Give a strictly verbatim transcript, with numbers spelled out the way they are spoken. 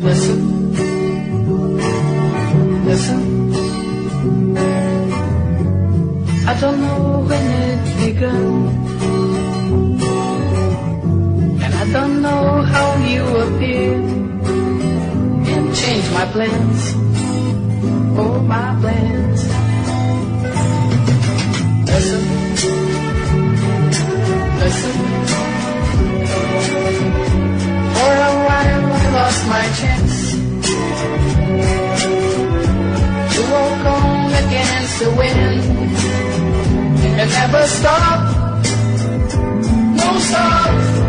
Listen, listen. I don't know when it began, and I don't know how you appeared and changed my plans, oh my plans. Listen, listen. For a while I lost my chance to walk on against the wind and never stop, no stop.